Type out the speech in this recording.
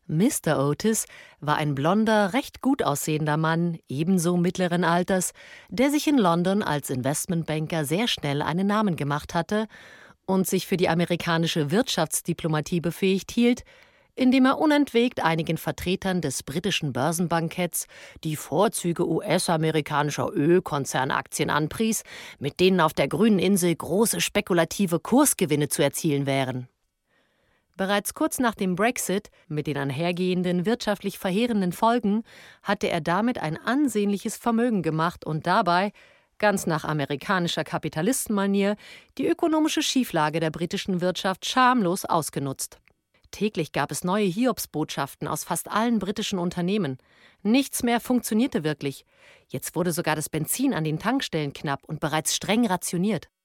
Mr. Otis war ein blonder, recht gut aussehender Mann, ebenso mittleren Alters, der sich in London als Investmentbanker sehr schnell einen Namen gemacht hatte und sich für die amerikanische Wirtschaftsdiplomatie befähigt hielt, indem er unentwegt einigen Vertretern des britischen Börsenbanketts die Vorzüge US-amerikanischer Ölkonzernaktien anpries, mit denen auf der grünen Insel große spekulative Kursgewinne zu erzielen wären. Bereits kurz nach dem Brexit, mit den einhergehenden wirtschaftlich verheerenden Folgen, hatte er damit ein ansehnliches Vermögen gemacht und dabei, ganz nach amerikanischer Kapitalistenmanier, die ökonomische Schieflage der britischen Wirtschaft schamlos ausgenutzt. Täglich gab es neue Hiobsbotschaften aus fast allen britischen Unternehmen. Nichts mehr funktionierte wirklich. Jetzt wurde sogar das Benzin an den Tankstellen knapp und bereits streng rationiert.